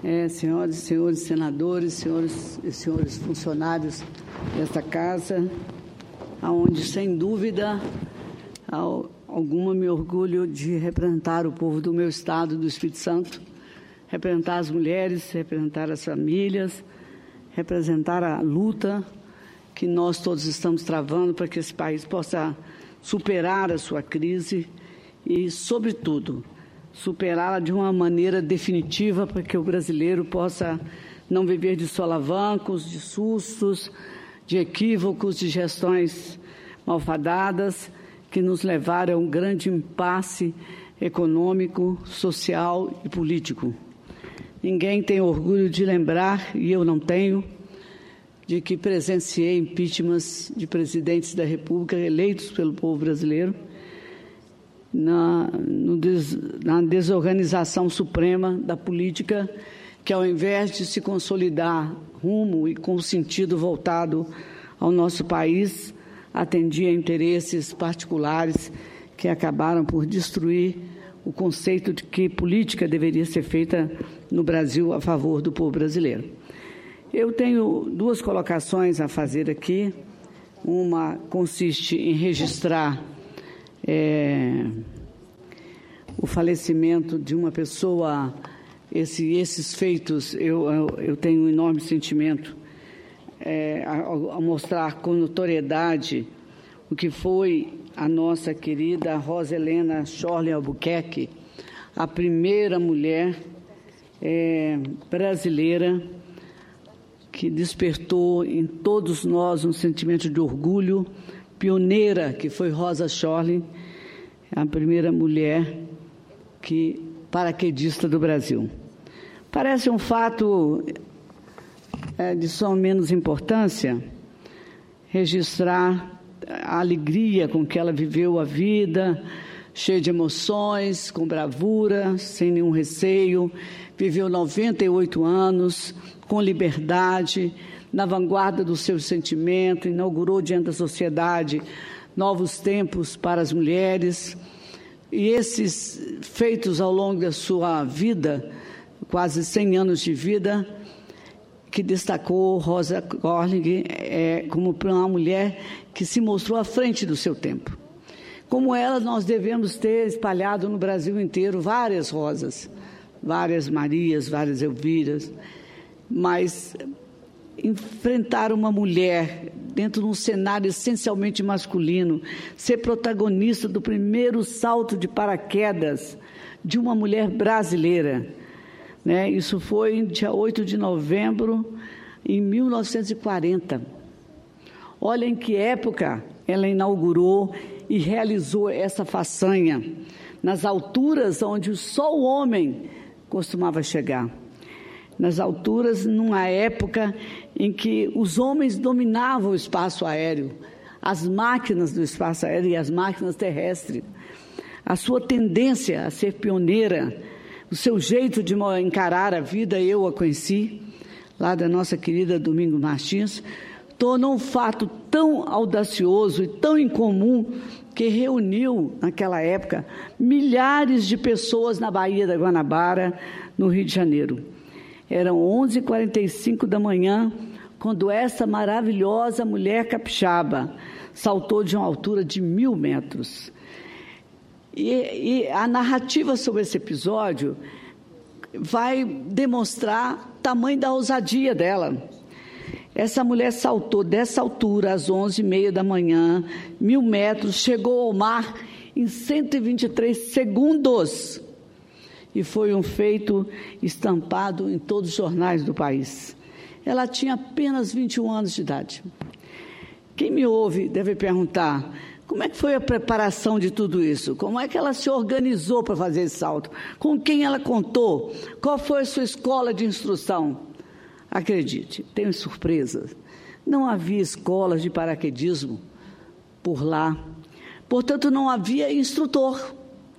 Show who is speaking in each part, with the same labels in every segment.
Speaker 1: Senhoras e senhores senadores, senhoras e senhores funcionários desta casa, aonde, sem dúvida alguma, me orgulho de representar o povo do meu estado, do Espírito Santo, representar as mulheres, representar as famílias, representar a luta que nós todos estamos travando para que esse país possa superar a sua crise e, sobretudo, superá-la de uma maneira definitiva para que o brasileiro possa não viver de solavancos, de sustos, de equívocos, de gestões malfadadas que nos levaram a um grande impasse econômico, social e político. Ninguém tem orgulho de lembrar, e eu não tenho, de que presenciei impeachments de presidentes da República eleitos pelo povo brasileiro, na desorganização suprema da política, que, ao invés de se consolidar rumo e com sentido voltado ao nosso país, atendia a interesses particulares que acabaram por destruir o conceito de que política deveria ser feita no Brasil a favor do povo brasileiro. Eu tenho duas colocações a fazer aqui. Uma consiste em registrar o falecimento de uma pessoa. Esses feitos, eu tenho um enorme sentimento a mostrar com notoriedade o que foi a nossa querida Rosa Helena Shirley Albuquerque, a primeira mulher brasileira que despertou em todos nós um sentimento de orgulho, pioneira que foi Rosa Shirley, a primeira mulher paraquedista do Brasil. Parece um fato de só menos importância registrar a alegria com que ela viveu a vida, cheia de emoções, com bravura, sem nenhum receio, viveu 98 anos, com liberdade, na vanguarda do seu sentimento, inaugurou diante da sociedade novos tempos para as mulheres. E esses feitos ao longo da sua vida, quase 100 anos de vida, que destacou Rosa Shirley como uma mulher que se mostrou à frente do seu tempo. Como ela, nós devemos ter espalhado no Brasil inteiro várias Rosas, várias Marias, várias Elviras, mas enfrentar uma mulher dentro de um cenário essencialmente masculino, ser protagonista do primeiro salto de paraquedas de uma mulher brasileira, né? Isso foi em dia 8 de novembro em 1940. Olha em que época ela inaugurou e realizou essa façanha, nas alturas onde só o homem costumava chegar. Nas alturas, numa época em que os homens dominavam o espaço aéreo, as máquinas do espaço aéreo e as máquinas terrestres. A sua tendência a ser pioneira, o seu jeito de encarar a vida, eu a conheci, lá da nossa querida Domingos Martins, tornou um fato tão audacioso e tão incomum que reuniu, naquela época, milhares de pessoas na Baía da Guanabara, no Rio de Janeiro. Eram 11h45 da manhã, quando essa maravilhosa mulher capixaba saltou de uma altura de 1.000 metros. E a narrativa sobre esse episódio vai demonstrar o tamanho da ousadia dela. Essa mulher saltou dessa altura, às 11h30 da manhã, 1.000 metros, chegou ao mar em 123 segundos. E foi um feito estampado em todos os jornais do país. Ela tinha apenas 21 anos de idade. Quem me ouve deve perguntar, como é que foi a preparação de tudo isso? Como é que ela se organizou para fazer esse salto? Com quem ela contou? Qual foi a sua escola de instrução? Acredite, tenho surpresas. Não havia escolas de paraquedismo por lá. Portanto, não havia instrutor.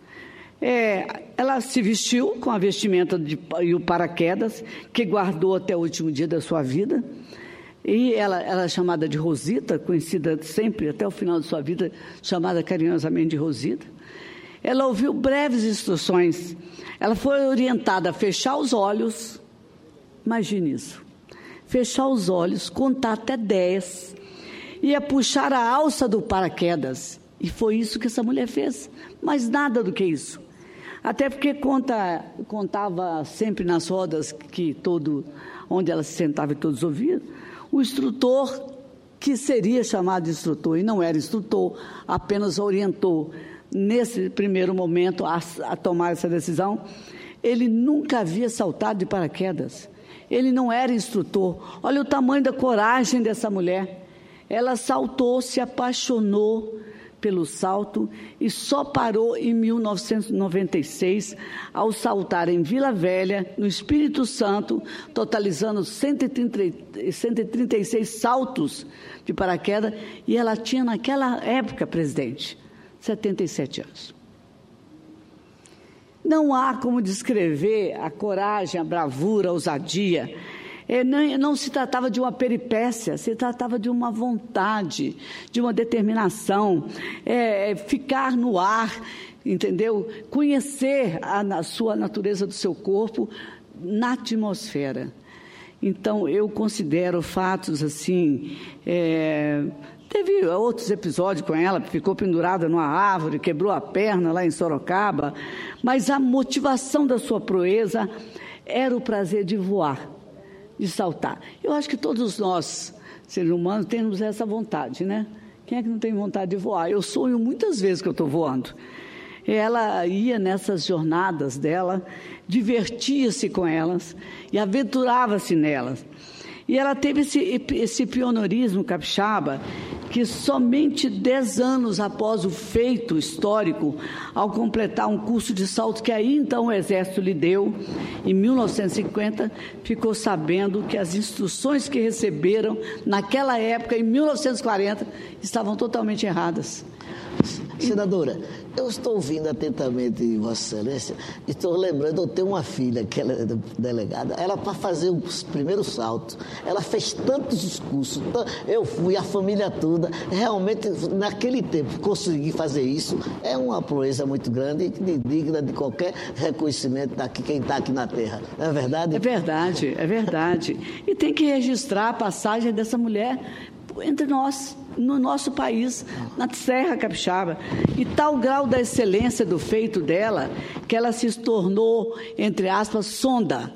Speaker 1: Ela se vestiu com a vestimenta e o paraquedas, que guardou até o último dia da sua vida. E ela é chamada de Rosita, conhecida sempre, até o final de sua vida, chamada carinhosamente de Rosita. Ela ouviu breves instruções. Ela foi orientada a fechar os olhos Imagine isso. Fechar os olhos, contar até 10, ia puxar a alça do paraquedas. E foi isso que essa mulher fez. Mas nada do que isso. Até porque contava sempre nas rodas onde ela se sentava e todos ouviam, o instrutor, que seria chamado de instrutor, e não era instrutor, apenas orientou, nesse primeiro momento, a tomar essa decisão. Ele nunca havia saltado de paraquedas. Ele não era instrutor. Olha o tamanho da coragem dessa mulher. Ela saltou, se apaixonou pelo salto e só parou em 1996, ao saltar em Vila Velha, no Espírito Santo, totalizando 136 saltos de paraquedas, e ela tinha naquela época, presidente, 77 anos. Não há como descrever a coragem, a bravura, a ousadia. Não se tratava de uma peripécia, se tratava de uma vontade, de uma determinação, ficar no ar, entendeu? Conhecer a sua natureza do seu corpo na atmosfera. Então, eu considero fatos assim... Teve outros episódios com ela, ficou pendurada numa árvore, quebrou a perna lá em Sorocaba, mas a motivação da sua proeza era o prazer de voar, de saltar. Eu acho que todos nós, seres humanos, temos essa vontade, né? Quem é que não tem vontade de voar? Eu sonho muitas vezes que eu estou voando. Ela ia nessas jornadas dela, divertia-se com elas e aventurava-se nelas. E ela teve esse pioneirismo capixaba, que somente 10 anos após o feito histórico, ao completar um curso de salto que aí então o Exército lhe deu, em 1950, ficou sabendo que as instruções que receberam naquela época, em 1940, estavam totalmente erradas.
Speaker 2: Senadora, eu estou ouvindo atentamente Vossa Excelência e estou lembrando, eu tenho uma filha que ela é delegada, ela para fazer os primeiros saltos, ela fez tantos cursos, eu fui, a família toda, realmente naquele tempo conseguir fazer isso é uma proeza muito grande e digna de qualquer reconhecimento daqui, quem está aqui na terra, não é verdade?
Speaker 1: É verdade, é verdade. E tem que registrar a passagem dessa mulher entre nós, no nosso país, na Serra Capixaba, e tal grau da excelência do feito dela, que ela se tornou, entre aspas, sonda,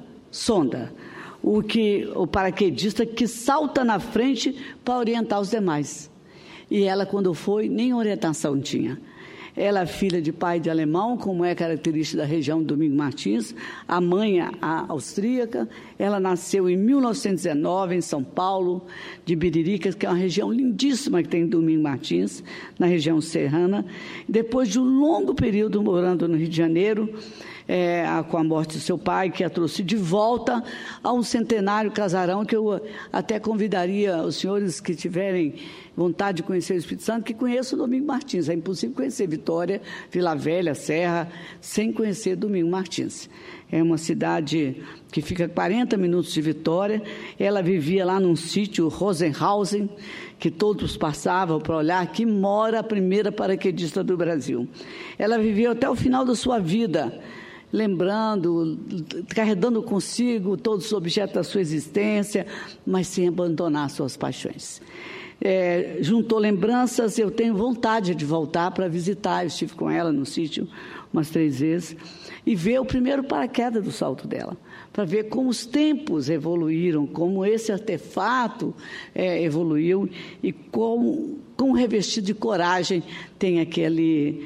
Speaker 1: o paraquedista que salta na frente para orientar os demais. E ela, quando foi, nem orientação tinha. Ela é filha de pai de alemão, como é característica da região do Domingo Martins, a mãe a austríaca. Ela nasceu em 1919 em São Paulo, de Biriricas, que é uma região lindíssima que tem em Domingo Martins, na região serrana. Depois de um longo período morando no Rio de Janeiro, com a morte do seu pai, que a trouxe de volta a um centenário casarão, que eu até convidaria os senhores que tiverem vontade de conhecer o Espírito Santo, que conheçam o Domingo Martins. É impossível conhecer Vitória, Vila Velha, Serra, sem conhecer Domingo Martins. É uma cidade que fica a 40 minutos de Vitória. Ela vivia lá num sítio, Rosenhausen, que todos passavam para olhar. Aqui mora a primeira paraquedista do Brasil. Ela viveu até o final da sua vida, lembrando, carregando consigo todos os objetos da sua existência, mas sem abandonar suas paixões. Juntou lembranças, eu tenho vontade de voltar para visitar. Eu estive com ela no sítio umas 3 vezes e ver o primeiro paraquedas do salto dela, para ver como os tempos evoluíram, como esse artefato evoluiu e como revestido de coragem tem aquele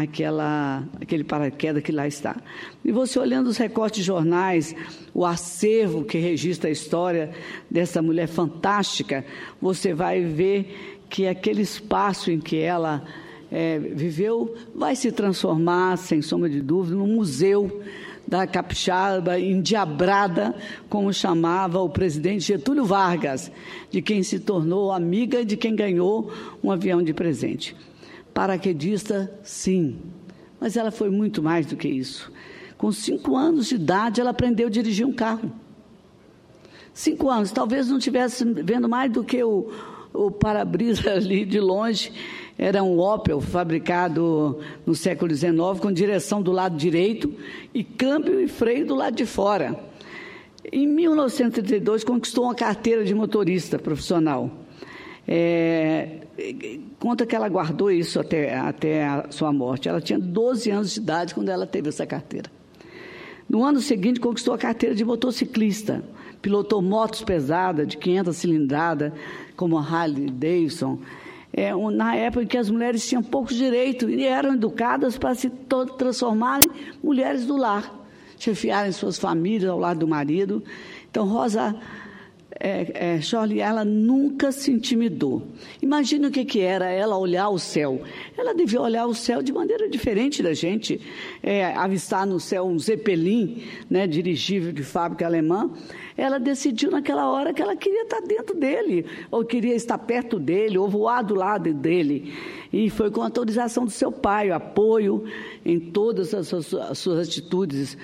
Speaker 1: paraquedas que lá está. E você olhando os recortes de jornais, o acervo que registra a história dessa mulher fantástica, você vai ver que aquele espaço em que ela viveu vai se transformar, sem sombra de dúvida, num museu da Capixaba endiabrada, como chamava o presidente Getúlio Vargas, de quem se tornou amiga e de quem ganhou um avião de presente. Paraquedista, sim, mas ela foi muito mais do que isso. Com 5 anos de idade, ela aprendeu a dirigir um carro. 5 anos, talvez não estivesse vendo mais do que o para-brisa ali de longe. Era um Opel fabricado no século XIX, com direção do lado direito e câmbio e freio do lado de fora. Em 1932, conquistou uma carteira de motorista profissional. Conta que ela guardou isso até a sua morte. Ela tinha 12 anos de idade quando ela teve essa carteira. No ano seguinte, conquistou a carteira de motociclista. Pilotou motos pesadas, de 500 cilindradas, como a Harley Davidson. Na época em que as mulheres tinham pouco direito e eram educadas para se transformarem em mulheres do lar, chefiarem suas famílias ao lado do marido. Então, Rosa Shirley, ela nunca se intimidou. Imagina o que era ela olhar o céu. Ela devia olhar o céu de maneira diferente da gente. Avistar no céu um Zeppelin, né, dirigível de fábrica alemã. Ela decidiu naquela hora que ela queria estar dentro dele, ou queria estar perto dele, ou voar do lado dele. E foi com a autorização do seu pai, o apoio em todas as suas atitudes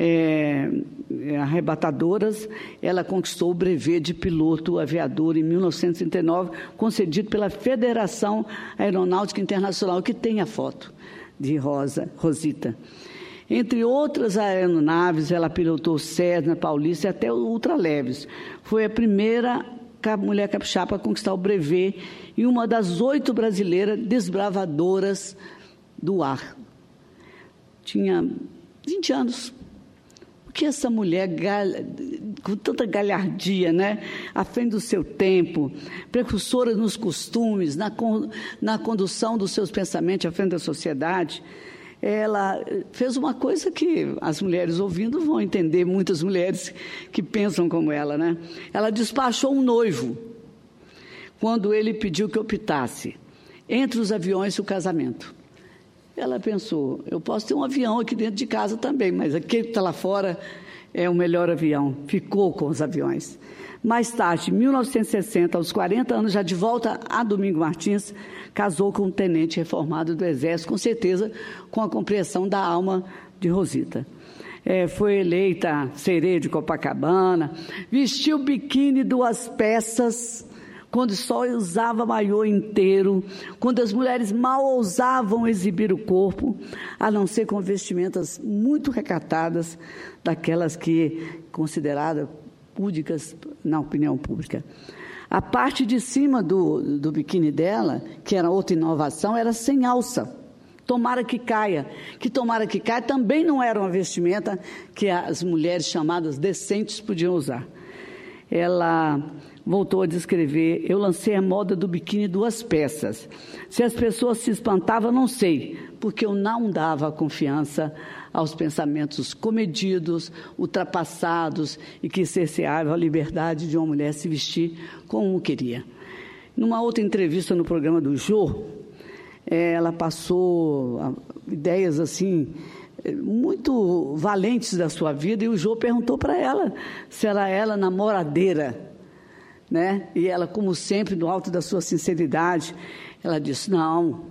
Speaker 1: arrebatadoras. Ela conquistou o brevet de piloto aviador em 1939, concedido pela Federação Aeronáutica Internacional, que tem a foto de Rosita. Entre outras aeronaves, ela pilotou Cessna, Paulista e até ultraleves. Foi a primeira mulher capixaba a conquistar o brevet e uma das 8 brasileiras desbravadoras do ar. Tinha 20 anos. O que essa mulher, com tanta galhardia, né, à frente do seu tempo, precursora nos costumes, na condução dos seus pensamentos à frente da sociedade, ela fez uma coisa que as mulheres ouvindo vão entender, muitas mulheres que pensam como ela, né? Ela despachou um noivo quando ele pediu que optasse entre os aviões e o casamento. Ela pensou, eu posso ter um avião aqui dentro de casa também, mas aquele que está lá fora é o melhor avião. Ficou com os aviões. Mais tarde, em 1960, aos 40 anos, já de volta a Domingo Martins, casou com um tenente reformado do Exército, com certeza com a compreensão da alma de Rosita. Foi eleita sereia de Copacabana, vestiu biquíni 2 peças, quando só usava maiô inteiro, quando as mulheres mal ousavam exibir o corpo, a não ser com vestimentas muito recatadas, daquelas que consideradas púdicas na opinião pública. A parte de cima do biquíni dela, que era outra inovação, era sem alça. Tomara que caia. Que tomara que caia também não era uma vestimenta que as mulheres chamadas decentes podiam usar. Ela voltou a descrever, eu lancei a moda do biquíni 2 peças. Se as pessoas se espantavam, não sei, porque eu não dava confiança aos pensamentos comedidos, ultrapassados e que cerceavam a liberdade de uma mulher se vestir como queria. Numa outra entrevista no programa do Jô, ela passou ideias assim muito valentes da sua vida, e o Jô perguntou para ela se ela era namoradeira, né? E ela, como sempre, no alto da sua sinceridade, ela disse, não,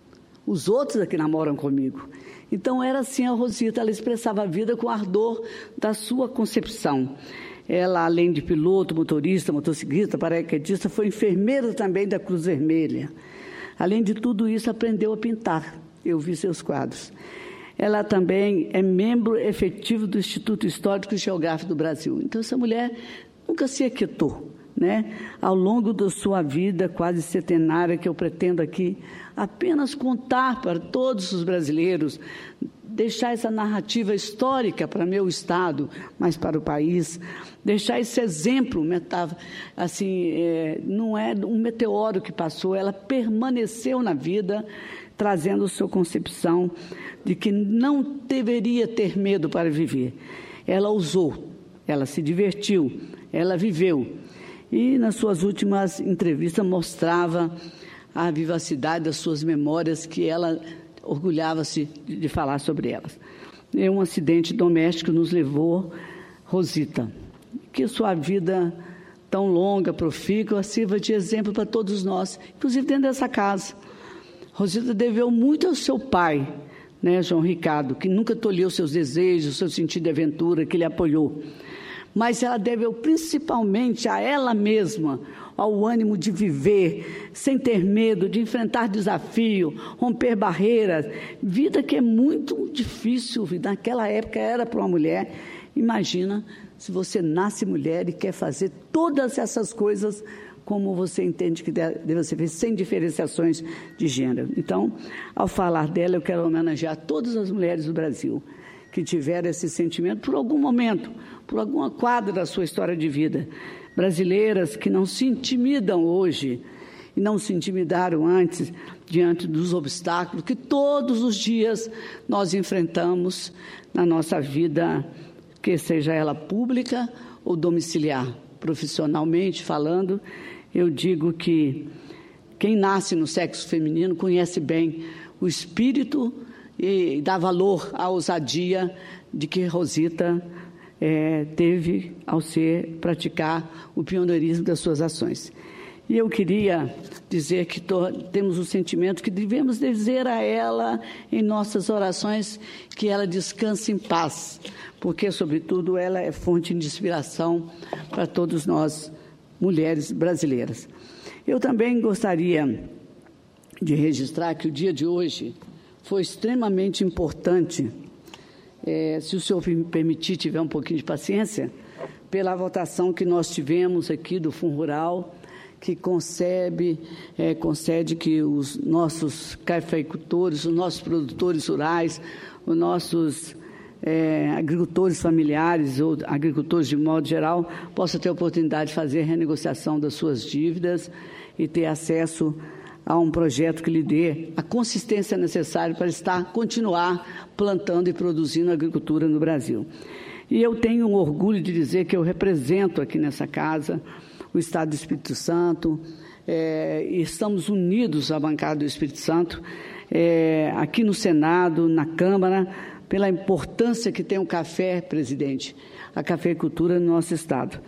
Speaker 1: os outros é que namoram comigo. Então, era assim a Rosita, ela expressava a vida com ardor da sua concepção. Ela, além de piloto, motorista, motociclista, paraquedista, foi enfermeira também da Cruz Vermelha. Além de tudo isso, aprendeu a pintar. Eu vi seus quadros. Ela também é membro efetivo do Instituto Histórico e Geográfico do Brasil. Então, essa mulher nunca se aquietou, né? Ao longo da sua vida quase centenária, que eu pretendo aqui apenas contar para todos os brasileiros, deixar essa narrativa histórica para meu estado, mas para o país, deixar esse exemplo, assim, não é um meteoro que passou, ela permaneceu na vida, trazendo sua concepção de que não deveria ter medo para viver. Ela usou, ela se divertiu, ela viveu. E nas suas últimas entrevistas mostrava a vivacidade das suas memórias, que ela orgulhava-se de falar sobre elas. Um acidente doméstico nos levou, Rosita, que sua vida tão longa, profícua, sirva de exemplo para todos nós, inclusive dentro dessa casa. Rosita deveu muito ao seu pai, né, João Ricardo, que nunca tolheu seus desejos, seu sentido de aventura, que lhe apoiou. Mas ela deveu principalmente a ela mesma, ao ânimo de viver, sem ter medo, de enfrentar desafio, romper barreiras. Vida que é muito difícil, naquela época era para uma mulher. Imagina se você nasce mulher e quer fazer todas essas coisas como você entende que deve ser feito, sem diferenciações de gênero. Então, ao falar dela, eu quero homenagear todas as mulheres do Brasil que tiveram esse sentimento por algum momento, por alguma quadra da sua história de vida. Brasileiras que não se intimidam hoje e não se intimidaram antes diante dos obstáculos que todos os dias nós enfrentamos na nossa vida, que seja ela pública ou domiciliar. Profissionalmente falando, eu digo que quem nasce no sexo feminino conhece bem o espírito e dá valor à ousadia de que Rosita teve ao praticar o pioneirismo das suas ações. E eu queria dizer que temos o sentimento que devemos dizer a ela, em nossas orações, que ela descanse em paz, porque, sobretudo, ela é fonte de inspiração para todos nós, mulheres brasileiras. Eu também gostaria de registrar que o dia de hoje foi extremamente importante, se o senhor me permitir, tiver um pouquinho de paciência, pela votação que nós tivemos aqui do Fundo Rural, que concede que os nossos cafeicultores, os nossos produtores rurais, os nossos agricultores familiares ou agricultores de modo geral, possam ter a oportunidade de fazer a renegociação das suas dívidas e ter acesso a um projeto que lhe dê a consistência necessária para continuar plantando e produzindo agricultura no Brasil. E eu tenho um orgulho de dizer que eu represento aqui nessa casa o Estado do Espírito Santo, e estamos unidos à bancada do Espírito Santo, aqui no Senado, na Câmara, pela importância que tem o café, presidente, a cafeicultura no nosso Estado.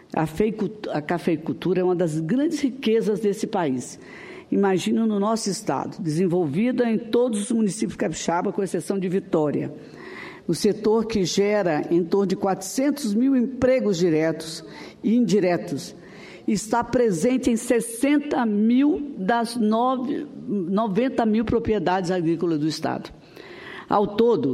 Speaker 1: A cafeicultura é uma das grandes riquezas desse país. Imagino no nosso Estado, desenvolvida em todos os municípios capixaba, com exceção de Vitória. O setor que gera em torno de 400 mil empregos diretos e indiretos está presente em 60 mil das 90 mil propriedades agrícolas do Estado. Ao todo,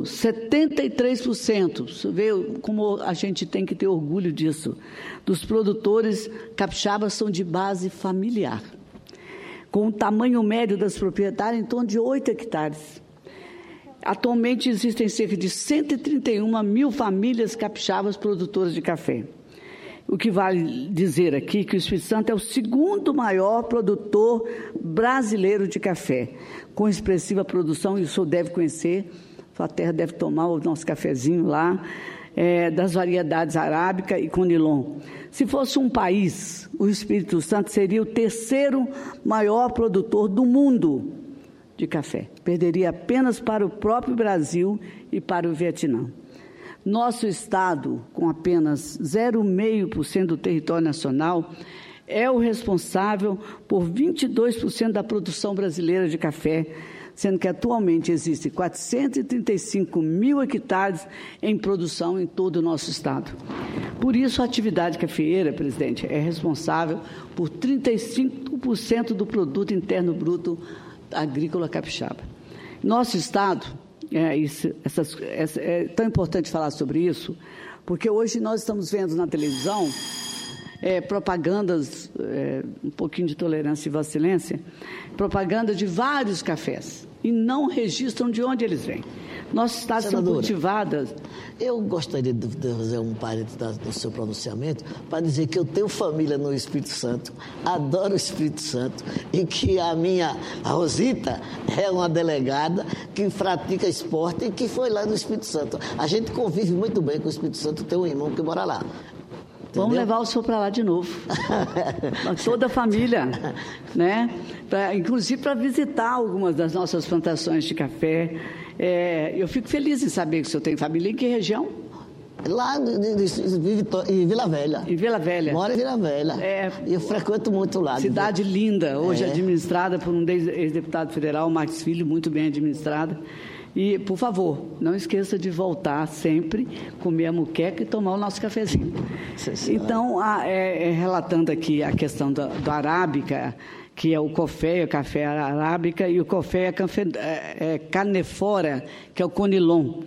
Speaker 1: 73%, você vê como a gente tem que ter orgulho disso, dos produtores capixabas são de base familiar, com o tamanho médio das propriedades em torno de 8 hectares. Atualmente existem cerca de 131 mil famílias capixabas produtoras de café. O que vale dizer aqui que o Espírito Santo é o segundo maior produtor brasileiro de café, com expressiva produção, e o senhor deve conhecer, sua terra deve tomar o nosso cafezinho lá, das variedades arábica e conilon. Se fosse um país, o Espírito Santo seria o terceiro maior produtor do mundo de café. Perderia apenas para o próprio Brasil e para o Vietnã. Nosso Estado, com apenas 0,5% do território nacional, é o responsável por 22% da produção brasileira de café, sendo que atualmente existem 435 mil hectares em produção em todo o nosso Estado. Por isso, a atividade cafeeira, presidente, é responsável por 35% do produto interno bruto agrícola capixaba. Nosso Estado, é tão importante falar sobre isso, porque hoje nós estamos vendo na televisão propagandas, um pouquinho de tolerância e Vossa Excelência, propaganda de vários cafés, e não registram de onde eles vêm. Nossos estados são cultivadas.
Speaker 2: Eu gostaria de fazer um parênteses do seu pronunciamento para dizer que eu tenho família no Espírito Santo, adoro o Espírito Santo, e que a Rosita é uma delegada que pratica esporte e que foi lá no Espírito Santo. A gente convive muito bem com o Espírito Santo, tem um irmão que mora lá. Entendeu? Vamos levar o senhor para lá de novo.
Speaker 1: Toda a família, né? Inclusive para visitar algumas das nossas plantações de café. Eu fico feliz em saber que o senhor tem família. Em que região?
Speaker 2: Lá em Vila Velha.
Speaker 1: Em Vila Velha.
Speaker 2: Moro em Vila Velha. Eu frequento muito lá.
Speaker 1: Cidade linda, hoje administrada por um ex-deputado federal, Max Filho, muito bem administrada. E, por favor, não esqueça de voltar sempre, comer a muqueca e tomar o nosso cafezinho. Então, relatando aqui a questão do arábica, que é o café arábica, e o café canefora, que é o conilon.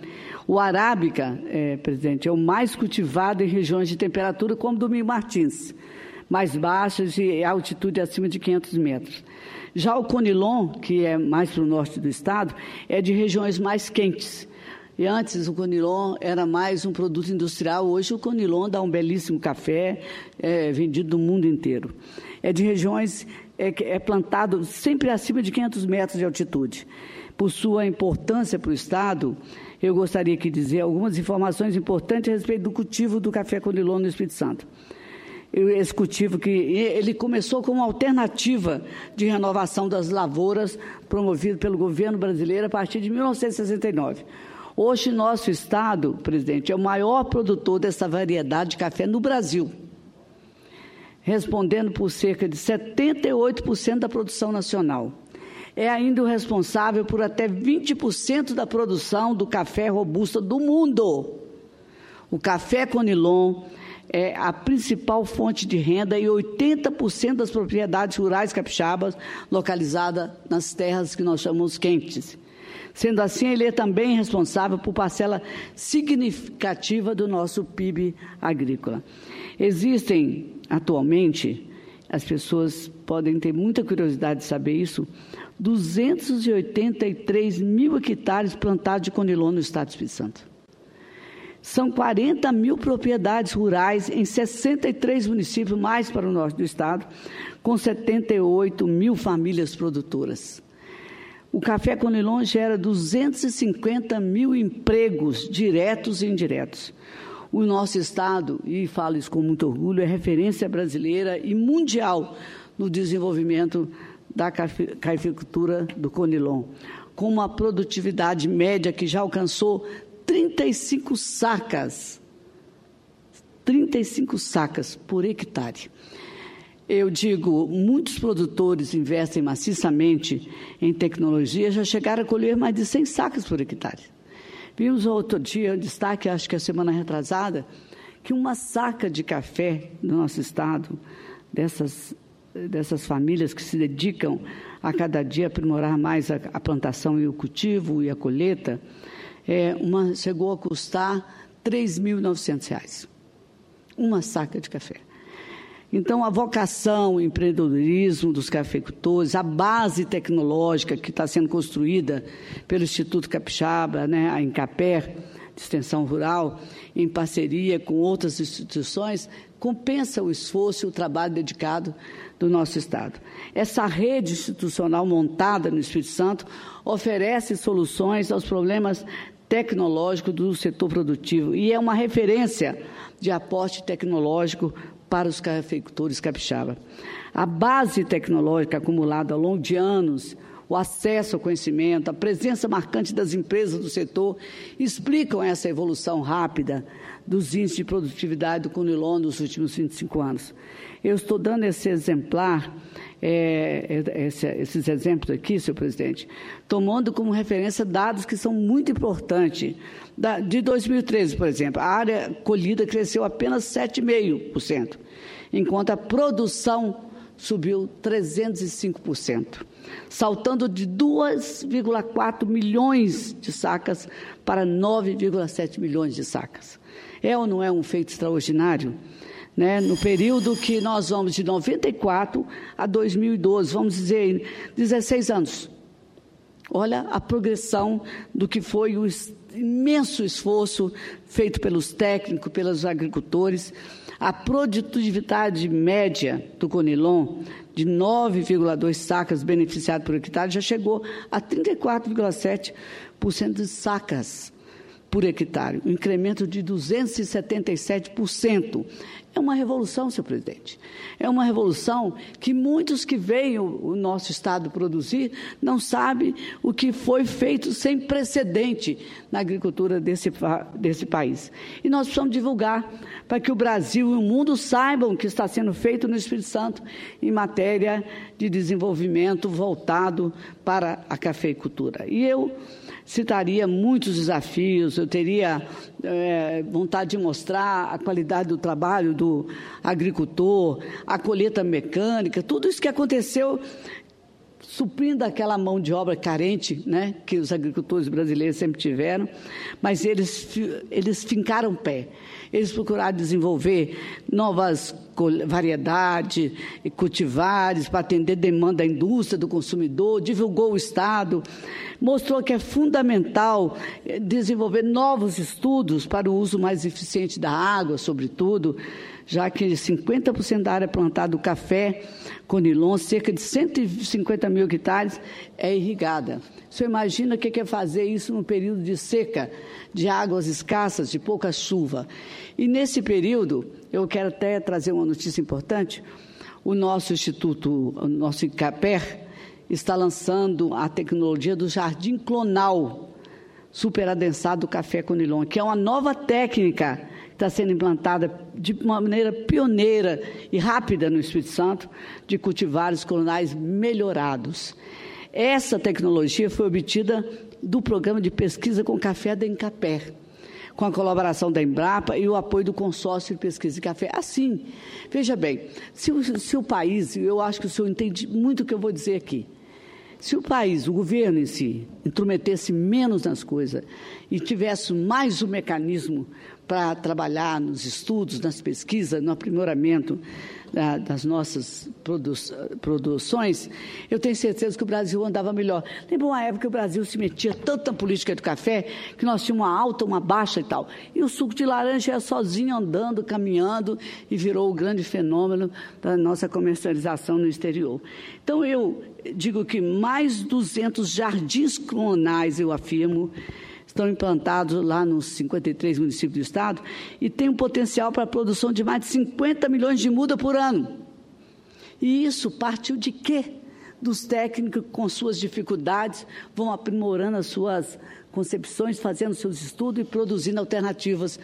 Speaker 1: O arábica, presidente, é o mais cultivado em regiões de temperatura como Domingos Martins, mais baixas e altitude acima de 500 metros. Já o conilon, que é mais para o norte do estado, é de regiões mais quentes. E antes o conilon era mais um produto industrial, hoje o conilon dá um belíssimo café, vendido no mundo inteiro. É de regiões, é plantado sempre acima de 500 metros de altitude. Por sua importância para o estado, eu gostaria de dizer algumas informações importantes a respeito do cultivo do café conilon no Espírito Santo. Esse cultivo que ele começou como alternativa de renovação das lavouras promovido pelo governo brasileiro a partir de 1969. Hoje, nosso estado, presidente, é o maior produtor dessa variedade de café no Brasil, respondendo por cerca de 78% da produção nacional. É ainda o responsável por até 20% da produção do café robusta do mundo. O café conilon é a principal fonte de renda e 80% das propriedades rurais capixabas localizadas nas terras que nós chamamos quentes. Sendo assim, ele é também responsável por parcela significativa do nosso PIB agrícola. Existem, atualmente, as pessoas podem ter muita curiosidade de saber isso, 283 mil hectares plantados de conilon no estado do Espírito Santo. São 40 mil propriedades rurais em 63 municípios, mais para o norte do estado, com 78 mil famílias produtoras. O café conilon gera 250 mil empregos diretos e indiretos. O nosso estado, e falo isso com muito orgulho, é referência brasileira e mundial no desenvolvimento da cafeicultura do conilon, com uma produtividade média que já alcançou 35 sacas por hectare. Eu digo, muitos produtores investem maciçamente em tecnologia, já chegaram a colher mais de 100 sacas por hectare. Vimos outro dia, destaque, acho que a semana retrasada, que uma saca de café no nosso estado, dessas famílias que se dedicam a cada dia a aprimorar mais a plantação e o cultivo e a colheita, chegou a custar R$ 3.900, uma saca de café. Então, a vocação, o empreendedorismo dos cafeicultores, a base tecnológica que está sendo construída pelo Instituto Capixaba, a Incaper, de Extensão Rural, em parceria com outras instituições, compensa o esforço e o trabalho dedicado do nosso estado. Essa rede institucional montada no Espírito Santo oferece soluções aos problemas tecnológicos do setor produtivo e é uma referência de aporte tecnológico para os cafeicultores capixaba. A base tecnológica acumulada ao longo de anos, o acesso ao conhecimento, a presença marcante das empresas do setor explicam essa evolução rápida dos índices de produtividade do conilon nos últimos 25 anos. Eu estou dando esse exemplar, esses exemplos aqui, senhor presidente, tomando como referência dados que são muito importantes. De 2013, por exemplo, a área colhida cresceu apenas 7,5%, enquanto a produção subiu 305%, saltando de 2,4 milhões de sacas para 9,7 milhões de sacas. É ou não é um feito extraordinário? No período que nós vamos de 94 a 2012, vamos dizer, 16 anos. Olha a progressão do que foi o imenso esforço feito pelos técnicos, pelos agricultores. A produtividade média do conilon, de 9,2 sacas beneficiadas por hectare, já chegou a 34,7% de sacas por hectare, um incremento de 277%. É uma revolução, senhor presidente. É uma revolução que muitos que veem o nosso estado produzir não sabem o que foi feito sem precedente na agricultura desse país. E nós precisamos divulgar para que o Brasil e o mundo saibam o que está sendo feito no Espírito Santo em matéria de desenvolvimento voltado para a cafeicultura. E eu citaria muitos desafios, eu teria vontade de mostrar a qualidade do trabalho do agricultor, a colheita mecânica, tudo isso que aconteceu suprindo aquela mão de obra carente, né, que os agricultores brasileiros sempre tiveram, mas eles fincaram o pé. Eles procuraram desenvolver novas variedades e cultivares para atender a demanda da indústria, do consumidor, divulgou o Estado, mostrou que é fundamental desenvolver novos estudos para o uso mais eficiente da água, sobretudo, já que 50% da área plantada do café Conilon, cerca de 150 mil hectares, é irrigada. Você imagina o que é fazer isso num período de seca, de águas escassas, de pouca chuva. E nesse período, eu quero até trazer uma notícia importante, o nosso Instituto, o nosso ICAPER, está lançando a tecnologia do jardim clonal superadensado do café Conilon, que é uma nova técnica que está sendo implantada de uma maneira pioneira e rápida no Espírito Santo, de cultivares clonais melhorados. Essa tecnologia foi obtida do programa de pesquisa com café da INCAPER, com a colaboração da Embrapa e o apoio do consórcio de pesquisa de café. Assim, veja bem, se o país, eu acho que o senhor entende muito o que eu vou dizer aqui, se o país, o governo em si, intrometesse menos nas coisas e tivesse mais um mecanismo para trabalhar nos estudos, nas pesquisas, no aprimoramento das nossas produções, eu tenho certeza que o Brasil andava melhor. Lembra uma época que o Brasil se metia tanto na política do café, que nós tínhamos uma alta, uma baixa e tal. E o suco de laranja ia sozinho andando, caminhando, e virou o grande fenômeno da nossa comercialização no exterior. Então, eu digo que mais 200 jardins clonais, eu afirmo, estão implantados lá nos 53 municípios do Estado e tem um potencial para a produção de mais de 50 milhões de muda por ano. E isso partiu de quê? Dos técnicos que, com suas dificuldades, vão aprimorando as suas concepções, fazendo seus estudos e produzindo alternativas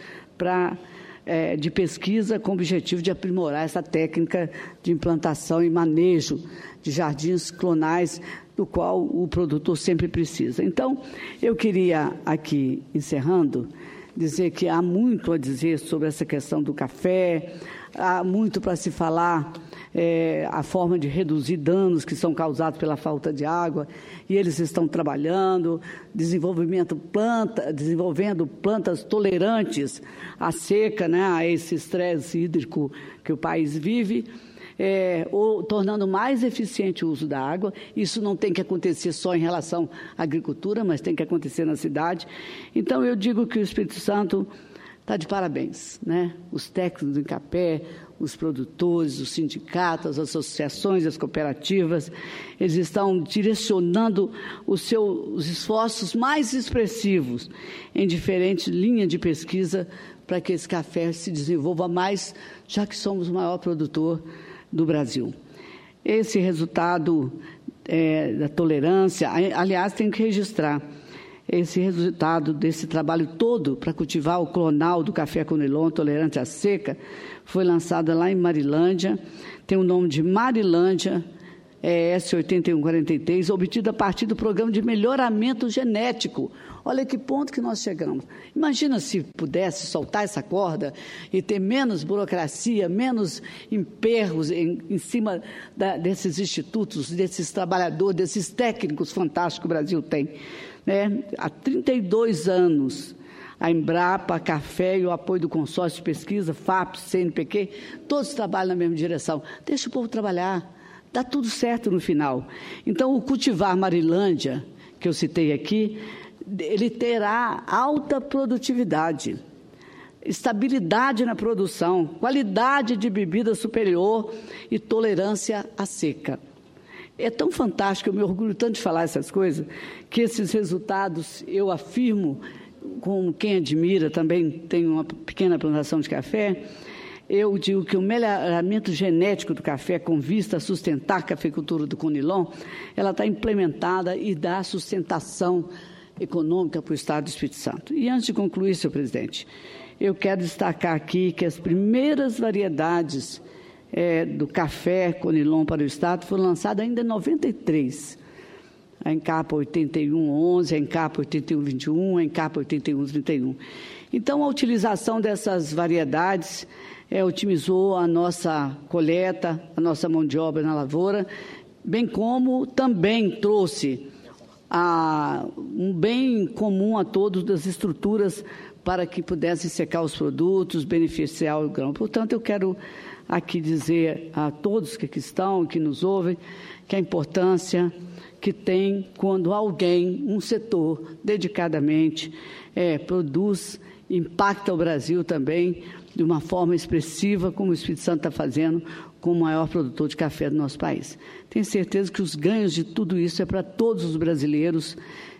Speaker 1: de pesquisa com o objetivo de aprimorar essa técnica de implantação e manejo de jardins clonais, do qual o produtor sempre precisa. Então, eu queria aqui, encerrando, dizer que há muito a dizer sobre essa questão do café, há muito para se falar, a forma de reduzir danos que são causados pela falta de água, e eles estão trabalhando, desenvolvendo plantas tolerantes à seca, né, a esse estresse hídrico que o país vive, tornando mais eficiente o uso da água. Isso não tem que acontecer só em relação à agricultura, mas tem que acontecer na cidade. Então, eu digo que o Espírito Santo está de parabéns, né? Os técnicos do INCAPER, os produtores, os sindicatos, as associações, as cooperativas, eles estão direcionando os esforços mais expressivos em diferentes linhas de pesquisa para que esse café se desenvolva mais, já que somos o maior produtor do Brasil. Esse resultado da tolerância, aliás, tem que registrar, esse resultado desse trabalho todo para cultivar o clonal do café Conilon, tolerante à seca, foi lançado lá em Marilândia, tem o nome de Marilândia, S8143, obtido a partir do programa de melhoramento genético. Olha que ponto que nós chegamos. Imagina se pudesse soltar essa corda e ter menos burocracia, menos emperros em cima desses institutos, desses trabalhadores, desses técnicos fantásticos que o Brasil tem. Né? Há 32 anos, a Embrapa, a Café e o apoio do consórcio de pesquisa, FAPES, CNPq, todos trabalham na mesma direção. Deixa o povo trabalhar. Dá tudo certo no final. Então, o cultivar Marilândia, que eu citei aqui, ele terá alta produtividade, estabilidade na produção, qualidade de bebida superior e tolerância à seca. É tão fantástico, eu me orgulho tanto de falar essas coisas, que esses resultados eu afirmo, com quem admira, também tem uma pequena plantação de café, eu digo que o melhoramento genético do café, com vista a sustentar a cafeicultura do Conilon, ela está implementada e dá sustentação econômica para o Estado do Espírito Santo. E antes de concluir, senhor presidente, eu quero destacar aqui que as primeiras variedades do café Conilon para o Estado foram lançadas ainda em 93. A Encapa 8111, a Encapa 8121, a Encapa 8131. Então, a utilização dessas variedades otimizou a nossa coleta, a nossa mão de obra na lavoura, bem como também trouxe um bem comum a todos das estruturas para que pudessem secar os produtos, beneficiar o grão. Portanto, eu quero aqui dizer a todos que aqui estão, que nos ouvem, que a importância que tem quando alguém, um setor, dedicadamente, produz, impacta o Brasil também de uma forma expressiva, como o Espírito Santo está fazendo, como o maior produtor de café do nosso país. Tenho certeza que os ganhos de tudo isso é para todos os brasileiros,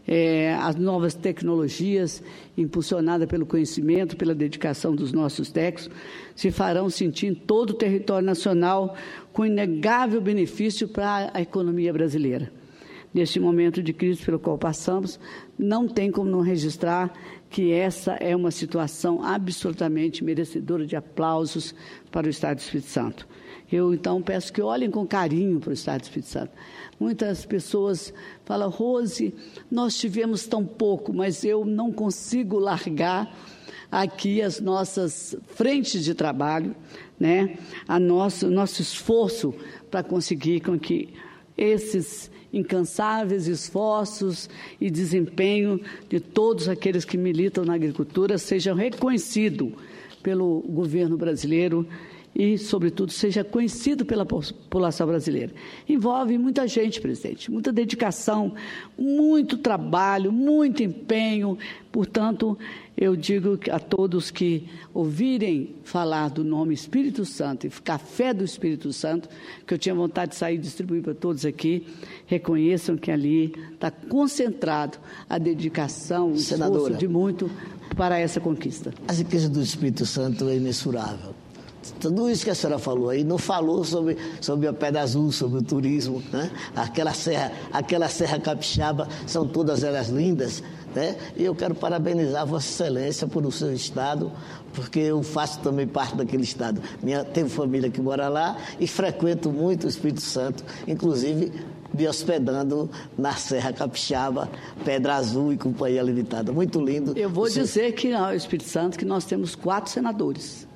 Speaker 1: as novas tecnologias, impulsionadas pelo conhecimento, pela dedicação dos nossos técnicos, se farão sentir em todo o território nacional, com inegável benefício para a economia brasileira. Neste momento de crise pelo qual passamos, não tem como não registrar que essa é uma situação absolutamente merecedora de aplausos para o Estado do Espírito Santo. Eu, então, peço que olhem com carinho para o Estado do Espírito Santo. Muitas pessoas falam, Rose, nós tivemos tão pouco, mas eu não consigo largar aqui as nossas frentes de trabalho, né? O nosso esforço para conseguir com que esses incansáveis esforços e desempenho de todos aqueles que militam na agricultura sejam reconhecidos pelo governo brasileiro e, sobretudo, seja conhecido pela população brasileira. Envolve muita gente, presidente, muita dedicação, muito trabalho, muito empenho. Portanto, eu digo a todos que ouvirem falar do nome Espírito Santo e café do Espírito Santo, que eu tinha vontade de sair e distribuir para todos aqui, reconheçam que ali está concentrado a dedicação, o esforço de muito para essa conquista.
Speaker 2: A riqueza do Espírito Santo é imensurável. Tudo isso que a senhora falou aí, não falou sobre a Pedra Azul, sobre o turismo, né? Aquela serra capixaba, são todas elas lindas, né? E eu quero parabenizar Vossa Excelência por o seu estado, porque eu faço também parte daquele estado. Tenho família que mora lá e frequento muito o Espírito Santo, inclusive me hospedando na Serra Capixaba, Pedra Azul e Companhia Limitada. Muito lindo.
Speaker 1: Eu vou dizer que no Espírito Santo que nós temos 4 senadores.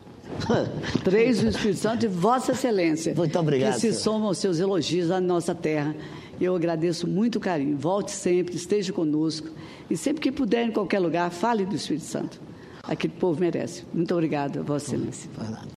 Speaker 1: 3 do Espírito Santo e Vossa Excelência.
Speaker 2: Muito obrigado.
Speaker 1: Que se somam aos seus elogios à nossa terra. Eu agradeço muito o carinho. Volte sempre, esteja conosco. E sempre que puder, em qualquer lugar, fale do Espírito Santo. Aquele povo merece. Muito obrigada, Vossa Excelência.